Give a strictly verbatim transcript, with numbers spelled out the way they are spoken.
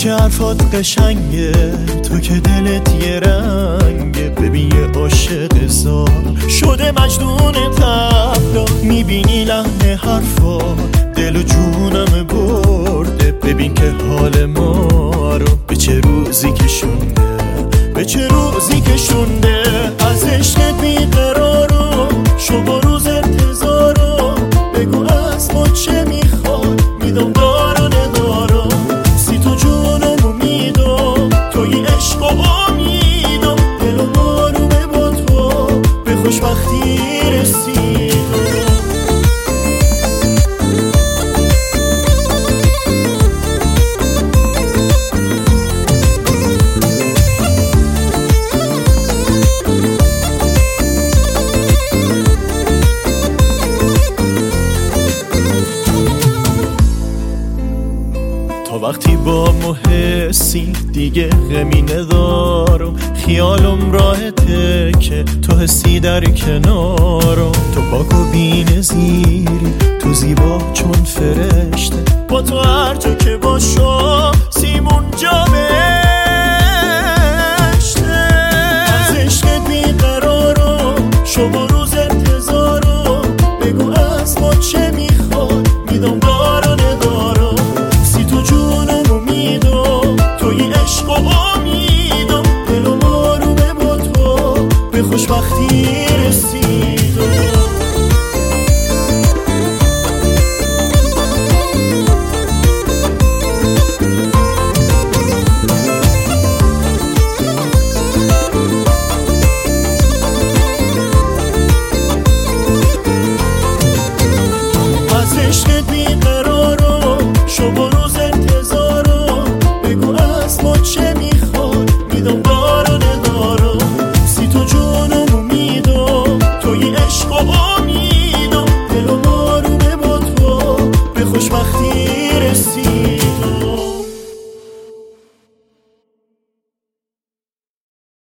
که حرفات قشنگه، تو که دلت یه رنگه. ببین یه عاشق زار شده مجنون تبلا، میبینی لحن حرفات دل و جونم برده. ببین که حال ما رو به چه روزی کشونده، به چه روزی کشونده. از عشقت بیقرارو شما روز انتظارو، بگو از ما چه میخواد، میدم دارو ندارو. سی تو جونمو میدم، توی عشق و امیدم. دل و مارو با تو به خوشبختی رسیدم. تا وقتی با محسی دیگه غمی ندارم، خیالم راحته که تو حسی در کنارم. تو پاک و بی‌نظیری، تو زیبا چون فرشته، با تو هر جا که باشم سیمون جا بهشته. از عشقت بیقرارم شما روز انتظارم، بگو از ما چه میخواد، میدم دارو ندارم. سی تو جونمو میدم، توی عشق و امیدم. دل و مارو با تو به خوشبختی رسید.